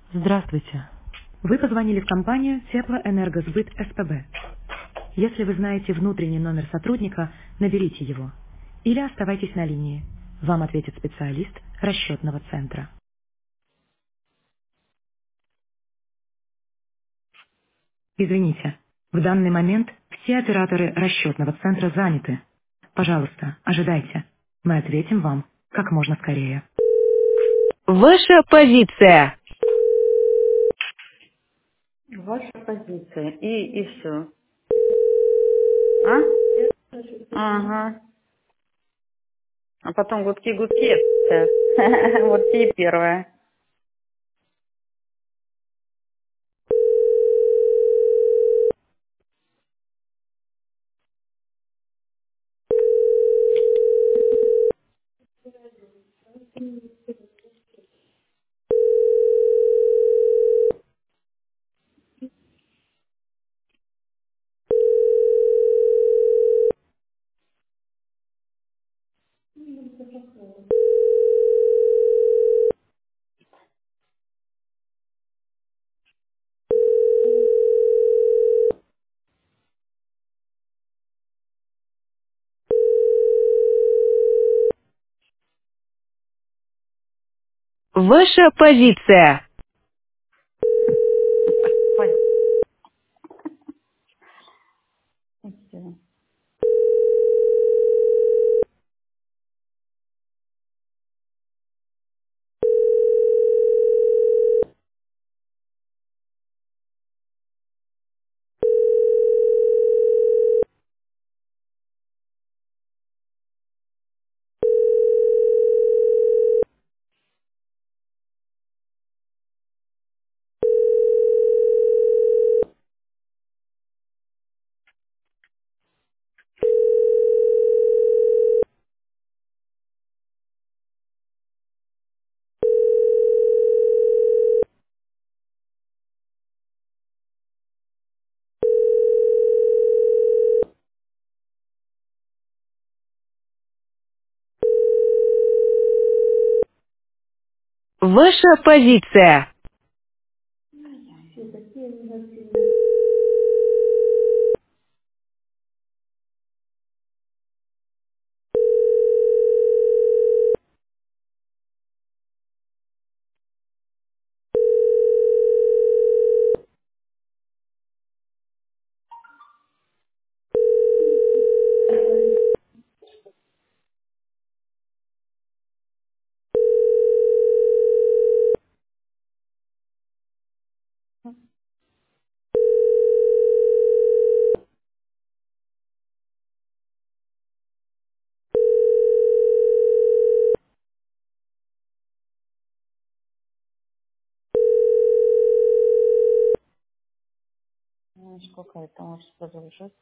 Здравствуйте. Вы позвонили в компанию Теплоэнергосбыт СПБ. Если вы знаете внутренний номер сотрудника, наберите его. Или оставайтесь на линии. Вам ответит специалист расчетного центра. Извините, в данный момент все операторы расчетного центра заняты. Пожалуйста, ожидайте. Мы ответим вам как можно скорее. Ваша позиция. Ваша позиция. И все. А? Ага. А потом гудки-гудки. Вот и первое. Ваша позиция. Ой, и всё. Ваша позиция. Ну, сколько это может продолжаться?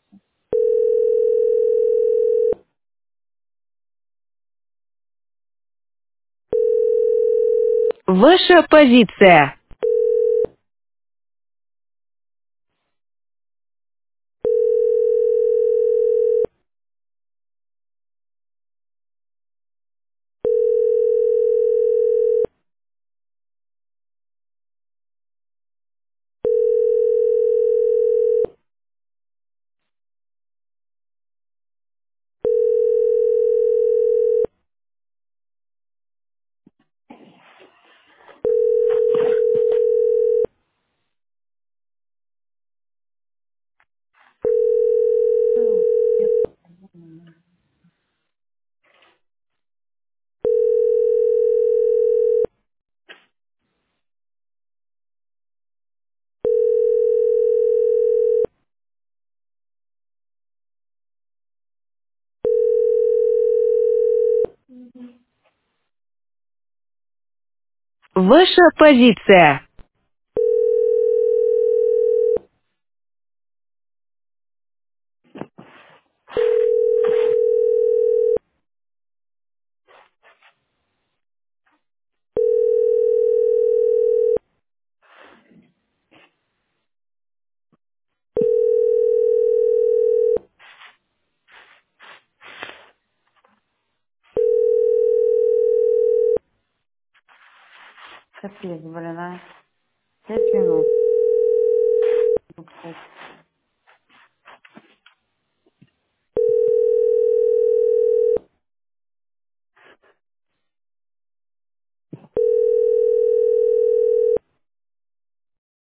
Ваша позиция. Ваша позиция. Капец, блин, а. 5 минут. Кстати.